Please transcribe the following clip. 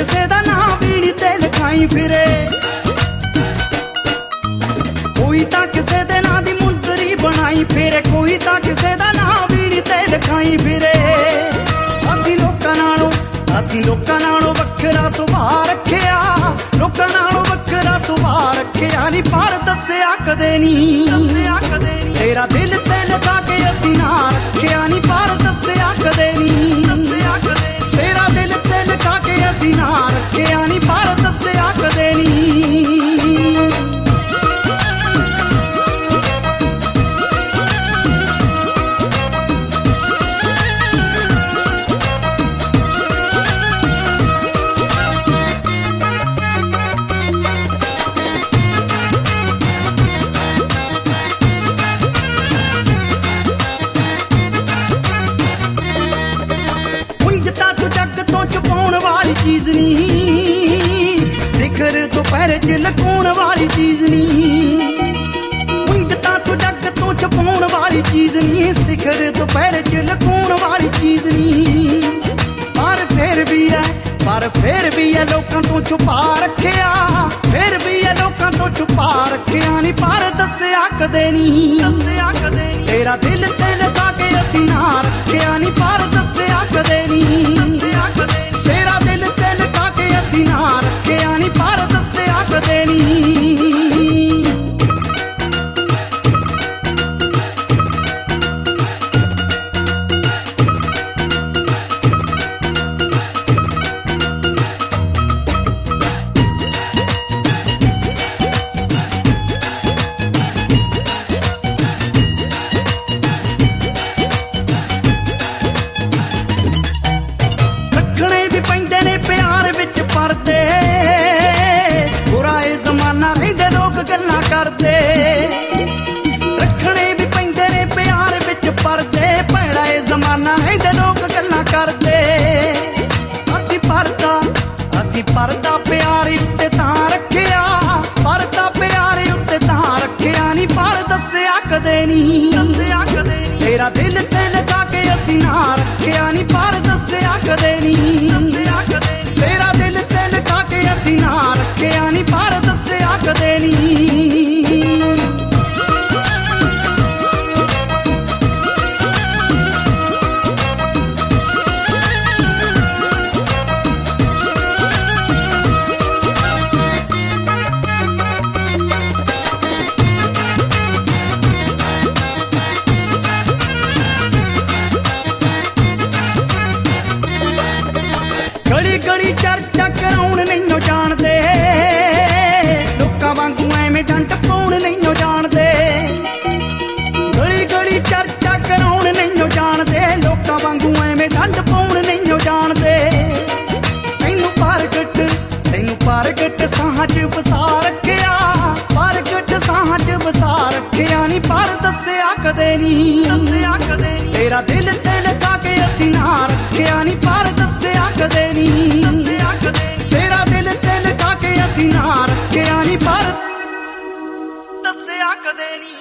ਕਿਸੇ ਦਾ ਨਾਂ ਵੀੜੀ ਤੇ ਲਿਖਾਈ ਫਿਰੇ, ਕੋਈ ਤਾਂ ਕਿਸੇ ਦੇ ਨਾਂ ਦੀ ਮੁੰਦਰੀ ਬਣਾਈ ਫਿਰੇ, ਕੋਈ ਤਾਂ ਕਿਸੇ ਦਾ ਨਾਂ ਵੀੜੀ ਤੇ ਲਿਖਾਈ ਫਿਰੇ। ਅਸੀਂ ਲੋਕਾਂ ਨਾਲੋਂ ਵੱਖਰਾ ਸੁਭਾਅ ਰੱਖਿਆ, ਲੋਕਾਂ ਨਾਲੋਂ ਵੱਖਰਾ ਸੁਭਾਅ ਰੱਖਿਆ ਨੀ, ਪਰ ਦੱਸਿਆ ਕਦੇ ਨੀ, ਤੇਰਾ ਦਿਲ ਤੇ ਲਗਾ ਕੇ ਅਸੀਂ ਨਾ ਰੱਖਿਆ ਨੀ, ਪਰ ਦੱਸਿਆ ਕਦੇ ਨੀ, ਤੇਰਾ ਦਿਲ ਤੇ ਲਗਾ ਕੇ ਅਸੀਂ ਨਾ ਰੱਖਿਆ ਨੀ, ਪਰ ਦੱਸਿਆ ਕਦੇ ਨੀ। ਛੁਪਾਉਣ ਵਾਲੀ ਚੀਜ਼ ਨੀ, ਸਿਖਰ ਦੁਪਹਿਰ ਚ ਲੁਕਾਉਣ ਵਾਲੀ ਚੀਜ਼ ਨੀ, ਉਂਝ ਤਾਂ ਤੂੰ ਜੱਗ ਤੋਂ ਛੁਪਾਉਣ ਵਾਲੀ ਚੀਜ਼ ਨੀ, ਸਿਖਰ ਦੁਪਹਿਰ ਚ ਲੁਕਾਉਣ ਵਾਲੀ ਚੀਜ਼ ਨੀ, ਪਰ ਫੇਰ ਵੀ ਐ ਲੋਕਾਂ ਤੋਂ ਛੁਪਾ ਰੱਖਿਆ, ਫੇਰ ਵੀ ਐ ਲੋਕਾਂ ਤੋਂ ਛੁਪਾ ਰੱਖਿਆ ਨੀ, ਪਰ ਦੱਸਿਆ ਕਦੇ ਨੀ, ਤੇਰਾ ਦਿਲ ਤੇ ਲਗਾ ਕੇ ਅਸੀਂ ਨਾ ਰੱਖਿਆ ਨੀ, ਪਰ ਦੱਸਿਆ ਕਦੇ ਨੀ, ਤੇਰਾ ਦਿਲ ਤੇ ਲਗਾ ਕੇ ਅਸੀਂ ਨਾ ਰੱਖਿਆ ਨੀ, ਪਰ ਦੱਸਿਆ ਕਦੇ ਨੀ। ਰੱਖਣੇ ਵੀ ਪੈਂਦੇ ਨੇ ਪਿਆਰ ਵਿੱਚ ਪਰਦੇ, ਬੁਰਾ ਏ ਜ਼ਮਾਨਾ ਰਹਿੰਦੇ ਲੋਕ ਗੱਲਾਂ ਕਰਦੇ, ਰੱਖਣੇ ਵੀ ਪੈਂਦੇ ਨੇ ਪਿਆਰ ਵਿੱਚ ਪਰਦੇ, ਭੈੜਾ ਏ ਜ਼ਮਾਨਾ ਰਹਿੰਦੇ ਲੋਕ ਗੱਲਾਂ ਕਰਦੇ। ਅਸੀਂ ਪਰਦਾ ਪਿਆਰ ਉੱਤੇ ਤਾਂ ਰੱਖਿਆ, ਪਰਦਾ ਪਿਆਰ ਉੱਤੇ ਤਾਂ ਰੱਖਿਆ ਨੀ, ਪਰ ਦੱਸਿਆ ਕਦੇ ਨੀ, ਤੇਰਾ ਦਿਲ ਤੇ ਲਗਾ ਕੇ ਅਸੀਂ ਨਾ ਰੱਖਿਆ ਨੀ, ਪਰ ਦੱਸਿਆ ਕਦੇ ਨੀ, ਤੇਰਾ ਦਿਲ ਤੇ ਲਗਾ ਕੇ ਅਸੀਂ ਨਾ ਰੱਖਿਆ ਨੀ, ਪਰ ਦੱਸਿਆ ਕਦੇ ਨੀ। ਗਲੀ ਗਲੀ ਚਰਚਾ ਕਰਾਉਣ ਨਹੀਂਓ ਜਾਣਦੇ, ਲੋਕਾਂ ਵਾਂਗੂ ਐਵੇਂ ਡੰਡ ਪਾਉਣ ਨਹੀਂਓ ਜਾਣਦੇ, ਗਲੀ ਗਲੀ ਚਰਚਾ ਕਰਾਉਣ ਨਹੀਂਓ ਜਾਣਦੇ, ਲੋਕਾਂ ਵਾਂਗੂ ਐਵੇਂ ਡੰਡ ਪਾਉਣ ਨਹੀਂਓ ਜਾਣਦੇ। ਤੈਨੂੰ ਪ੍ਰਗਟ ਸਾਹਾਂ ਚ ਵਸਾ ਰੱਖਿਆ, ਪ੍ਰਗਟ ਸਾਹਾਂ ਚ ਵਸਾ ਰੱਖਿਆ ਨੀ, ਪਰ ਦੱਸਿਆ ਕਦੇ ਨੀ, ਤੇਰਾ ਦਿਲ ਤੇ ਲਗਾ ਕੇ ਅਸੀਂ ਨਾ ਰੱਖਿਆ ਨੀ, ਪਰ ਦੱਸਿਆ ਕਦੇ ਨੀ, ਤੇਰਾ ਦਿਲ ਤੇ ਲਗਾ ਕੇ ਅਸੀਂ ਨਾ ਰੱਖਿਆ ਨੀ, ਪਰ ਦੱਸਿਆ ਕਦੇ ਨੀ।